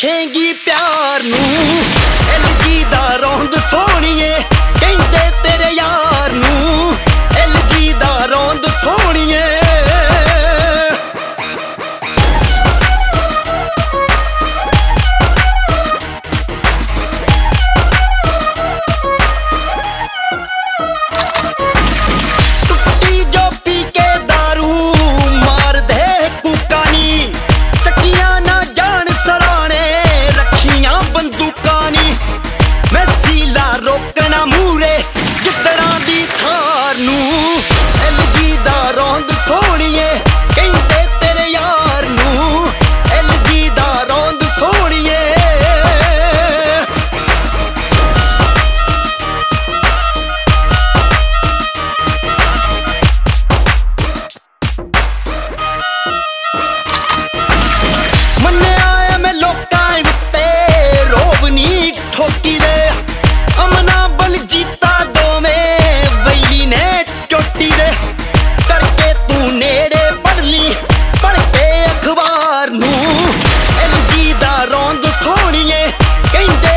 रखेंगी प्यार नू LG दा रौंद सोहणीए कहंदे तेरे यार नू LG दा रौंद सोहणीए रोकना मूरे गिद्दड़ा दी थार नू LG दा रौंद सोहणीए कहंदे तेरे यार नू LG दा रौंद सोहणीए मन्निया ऐ मैं लोकां उत्ते रोब नी ठोकी दे अमना बलजीता दोवें वैली ने चोटी दे करके तू नेड़े पढ़ ली पढ़ के अखबार नू LG दा रौंद सोहणीए कहंदे